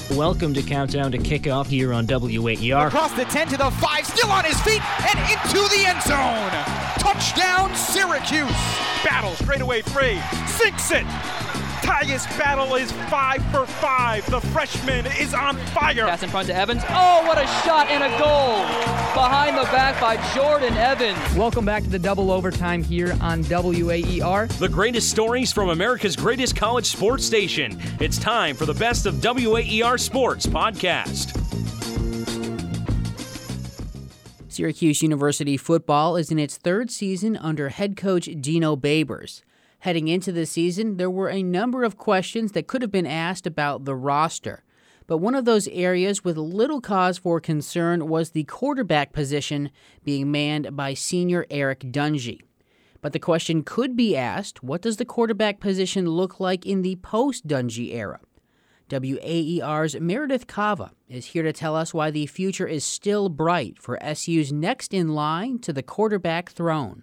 Welcome to Countdown to Kickoff here on WAER. Across the 10 to the 5, still on his feet, and into the end zone. Touchdown, Syracuse. Battle straightaway free, sinks it. Tyus Battle is 5 for 5. The freshman is on fire. Pass in front to Evans. Oh, what a shot and a goal. Behind the back by Jordan Evans. Welcome back to the double overtime here on WAER. The greatest stories from America's greatest college sports station. It's time for the Best of WAER Sports podcast. Syracuse University football is in its third season under head coach Dino Babers. Heading into the season, there were a number of questions that could have been asked about the roster. But one of those areas with little cause for concern was the quarterback position being manned by senior Eric Dungey. But the question could be asked, what does the quarterback position look like in the post-Dungey era? WAER's Meredith Cava is here to tell us why the future is still bright for SU's next in line to the quarterback throne.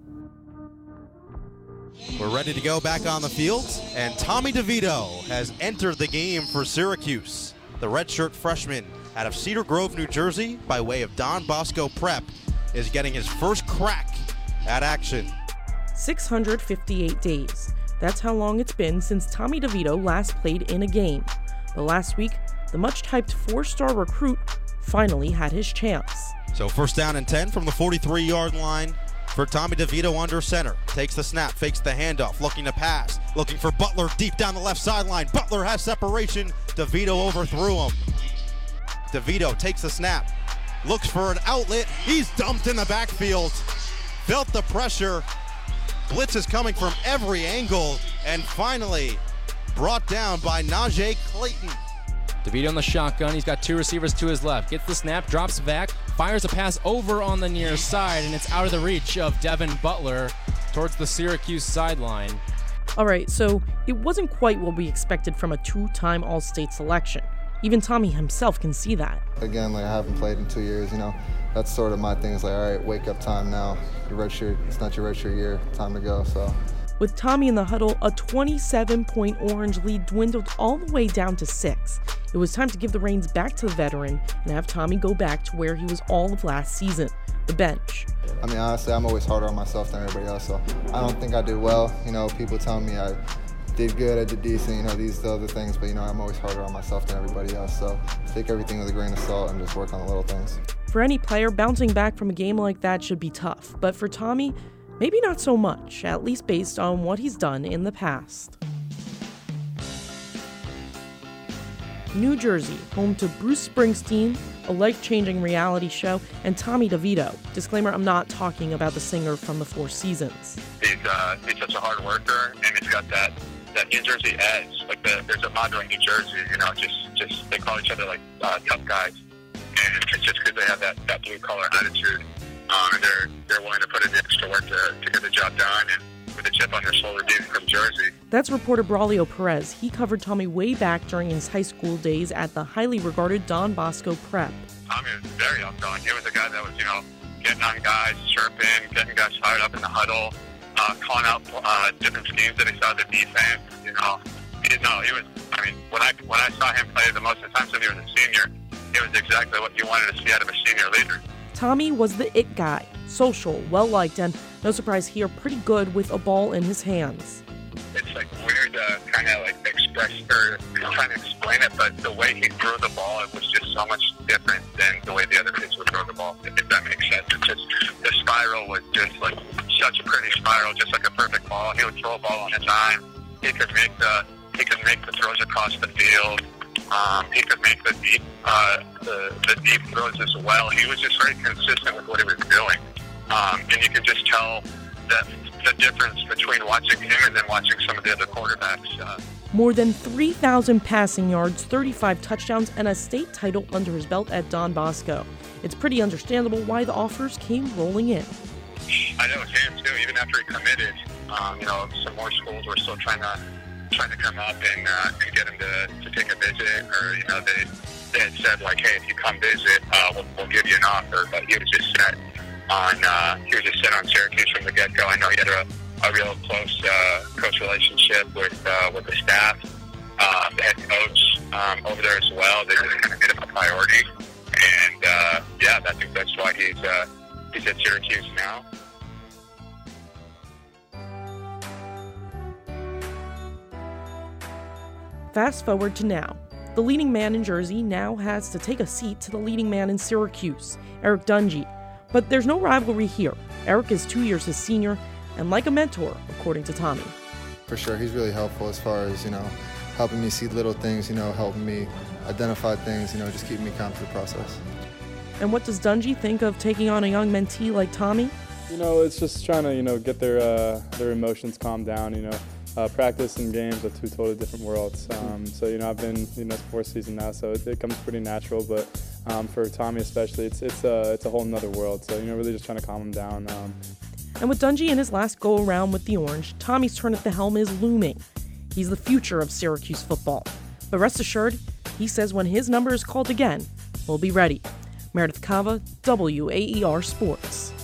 We're ready to go back on the field, and Tommy DeVito has entered the game for Syracuse. The redshirt freshman out of Cedar Grove, New Jersey, by way of Don Bosco Prep, is getting his first crack at action. 658 days. That's how long it's been since Tommy DeVito last played in a game. But last week, the much-hyped four-star recruit finally had his chance. So first down and 10 from the 43-yard line for Tommy DeVito under center. Takes the snap, fakes the handoff, looking to pass. Looking for Butler deep down the left sideline. Butler has separation. DeVito overthrew him. DeVito takes the snap, looks for an outlet. He's dumped in the backfield. Felt the pressure. Blitz is coming from every angle, and finally brought down by Najee Clayton. DeVito on the shotgun. He's got two receivers to his left. Gets the snap, drops back, fires a pass over on the near side, and it's out of the reach of Devin Butler towards the Syracuse sideline. All right, so it wasn't quite what we expected from a two-time All-State selection. Even Tommy himself can see that. Again, I haven't played in 2 years, That's sort of my thing. It's all right, wake up time now. Your redshirt, it's not your redshirt year. Time to go, so. With Tommy in the huddle, a 27-point Orange lead dwindled all the way down to 6. It was time to give the reins back to the veteran and have Tommy go back to where he was all of last season, the bench. Honestly, I'm always harder on myself than everybody else, so I don't think I did well. People tell me I did good, I did decent, these other things, but, I'm always harder on myself than everybody else, so take everything with a grain of salt and just work on the little things. For any player, bouncing back from a game like that should be tough, but for Tommy, maybe not so much, at least based on what he's done in the past. New Jersey, home to Bruce Springsteen, a life-changing reality show, and Tommy DeVito. Disclaimer, I'm not talking about the singer from the Four Seasons. He's such a hard worker, and he's got that New Jersey edge. There's a motto in New Jersey, just they call each other tough guys. And it's just because they have that blue-collar attitude. And they're willing to put in the extra work to get the job done, and with a chip on their shoulder being from Jersey. That's reporter Braulio Perez. He covered Tommy way back during his high school days at the highly regarded Don Bosco Prep. Tommy was very outgoing. He was a guy that was, getting on guys, chirping, getting guys fired up in the huddle, calling out different schemes that he saw the defense. When I saw him play the most of the time when he was a senior, it was exactly what you wanted to see out of a senior leader. Tommy was the it guy, social, well-liked, and no surprise here, pretty good with a ball in his hands. It's weird to kind of express or trying to explain it, but the way he threw the ball, it was just so much different than the way the other kids would throw the ball, if that makes sense. It's just, the spiral was just such a pretty spiral, just like a perfect ball. He would throw a ball on a dime. He could make the throws across the field. He could make the deep throws as well. He was just very consistent with what he was doing. And you can just tell that the difference between watching him and then watching some of the other quarterbacks. More than 3,000 passing yards, 35 touchdowns, and a state title under his belt at Don Bosco. It's pretty understandable why the offers came rolling in. I know, him too. Even after he committed, some more schools were still trying to come up and get him to take a visit, or they had said hey, if you come visit, we'll give you an offer. But he was just set on Syracuse from the get-go. I know he had a real close relationship with the staff, the head coach, over there as well. They just kind of made him a priority. And, yeah, I think that's why he's at Syracuse now. Fast forward to now. The leading man in Jersey now has to take a seat to the leading man in Syracuse, Eric Dungey. But there's no rivalry here. Eric is 2 years his senior and like a mentor, according to Tommy. For sure, he's really helpful as far as, helping me see little things, helping me identify things, just keeping me calm through the process. And what does Dungey think of taking on a young mentee like Tommy? It's just trying to, get their emotions calmed down, practice and games are two totally different worlds. So, I've been, fourth season now, so it comes pretty natural. But for Tommy especially, it's a whole nother world. So, really just trying to calm him down. And with Dungey in his last go-around with the Orange, Tommy's turn at the helm is looming. He's the future of Syracuse football. But rest assured, he says when his number is called again, we'll be ready. Meredith Cava, WAER Sports.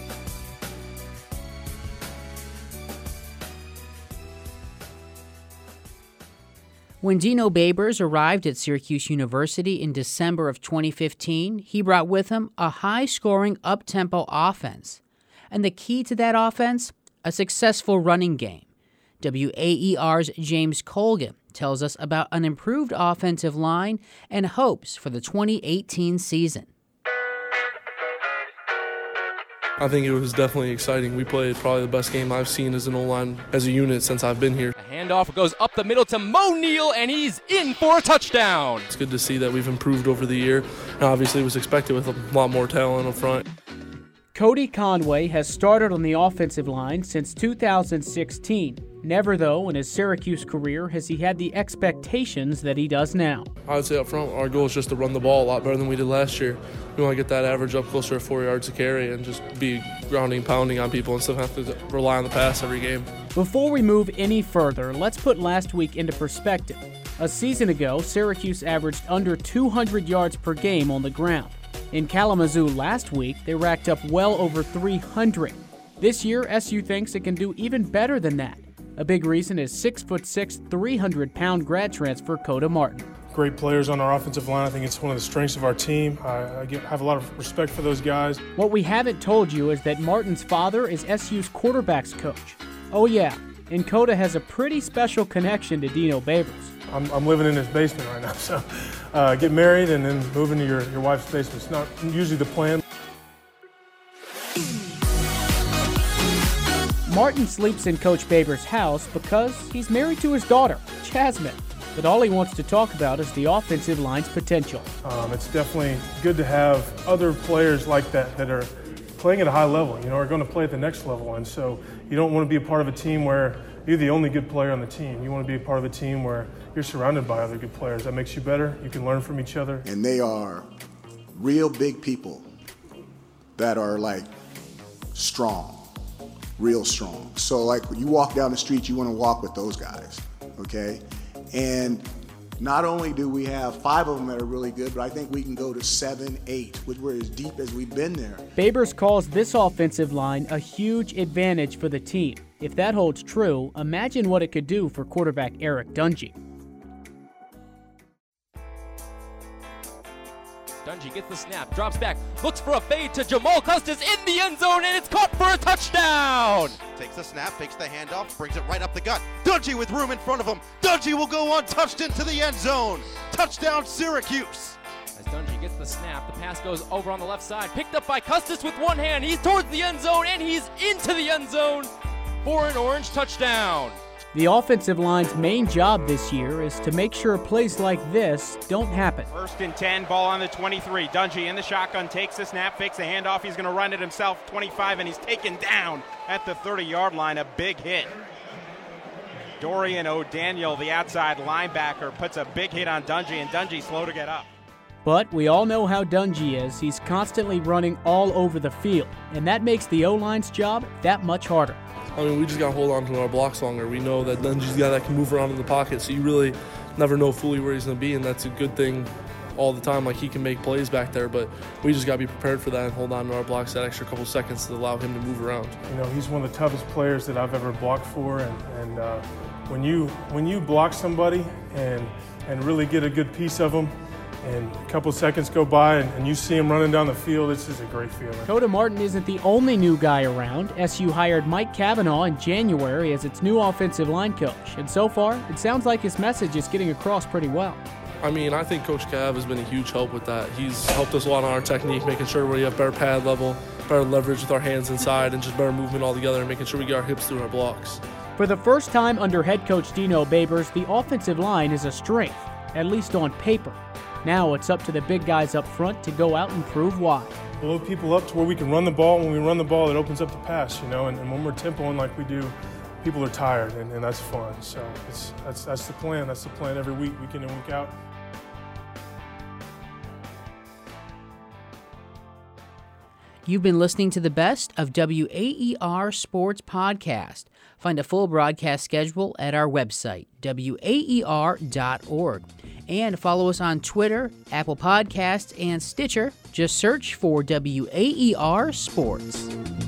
When Dino Babers arrived at Syracuse University in December of 2015, he brought with him a high-scoring, up-tempo offense. And the key to that offense? A successful running game. WAER's James Colgan tells us about an improved offensive line and hopes for the 2018 season. I think it was definitely exciting. We played probably the best game I've seen as an O-line, as a unit since I've been here. A handoff goes up the middle to Mo Neal, and he's in for a touchdown. It's good to see that we've improved over the year. And obviously it was expected with a lot more talent up front. Cody Conway has started on the offensive line since 2016. Never, though, in his Syracuse career has he had the expectations that he does now. I would say up front, our goal is just to run the ball a lot better than we did last year. We want to get that average up closer to 4 yards a carry and just be grounding, pounding on people instead of have to rely on the pass every game. Before we move any further, let's put last week into perspective. A season ago, Syracuse averaged under 200 yards per game on the ground. In Kalamazoo last week, they racked up well over 300. This year, SU thinks it can do even better than that. A big reason is 6'6", 300-pound grad transfer Coda Martin. Great players on our offensive line. I think it's one of the strengths of our team. I have a lot of respect for those guys. What we haven't told you is that Martin's father is SU's quarterbacks coach. Oh yeah, and Coda has a pretty special connection to Dino Babers. I'm living in his basement right now, so get married and then move into your wife's basement. It's not usually the plan. Martin sleeps in Coach Babers' house because he's married to his daughter, Jasmine. But all he wants to talk about is the offensive line's potential. It's definitely good to have other players like that are playing at a high level, are going to play at the next level. And so you don't want to be a part of a team where you're the only good player on the team. You want to be a part of a team where you're surrounded by other good players. That makes you better. You can learn from each other. And they are real big people that are strong, real strong. So when you walk down the street, you want to walk with those guys, okay? And not only do we have 5 of them that are really good, but I think we can go to 7, 8, which we're as deep as we've been there. Babers calls this offensive line a huge advantage for the team. If that holds true, imagine what it could do for quarterback Eric Dungey. Dungey gets the snap, drops back, looks for a fade to Jamal Custis in the end zone, and it's caught for a touchdown! Takes the snap, fakes the handoff, brings it right up the gut. Dungey with room in front of him. Dungey will go untouched into the end zone. Touchdown, Syracuse! As Dungey gets the snap, the pass goes over on the left side, picked up by Custis with one hand. He's towards the end zone, and he's into the end zone for an Orange touchdown. The offensive line's main job this year is to make sure plays like this don't happen. 1st and 10, ball on the 23. Dungey in the shotgun, takes the snap, fakes the handoff. He's going to run it himself, 25, and he's taken down at the 30-yard line. A big hit. Dorian O'Daniel, the outside linebacker, puts a big hit on Dungey, and Dungey slow to get up. But we all know how Dungey is. He's constantly running all over the field, and that makes the O-line's job that much harder. We just got to hold on to our blocks longer. We know that Dungey's a guy that can move around in the pocket, so you really never know fully where he's going to be, and that's a good thing all the time. He can make plays back there, but we just got to be prepared for that and hold on to our blocks that extra couple seconds to allow him to move around. He's one of the toughest players that I've ever blocked for, and when you block somebody and and really get a good piece of them. And a couple seconds go by, and you see him running down the field. This is a great feeling. Coda Martin isn't the only new guy around. SU hired Mike Cavanaugh in January as its new offensive line coach. And so far, it sounds like his message is getting across pretty well. I mean, I think Coach Cav has been a huge help with that. He's helped us a lot on our technique, making sure we have better pad level, better leverage with our hands inside, and just better movement altogether, and making sure we get our hips through our blocks. For the first time under head coach Dino Babers, the offensive line is a strength, at least on paper. Now it's up to the big guys up front to go out and prove why. Load people up to where we can run the ball. When we run the ball, it opens up the pass, and when we're tempoing like we do, people are tired, and that's fun. So that's the plan. That's the plan every week in and week out. You've been listening to the best of WAER Sports Podcast. Find a full broadcast schedule at our website, waer.org. And follow us on Twitter, Apple Podcasts, and Stitcher. Just search for WAER Sports.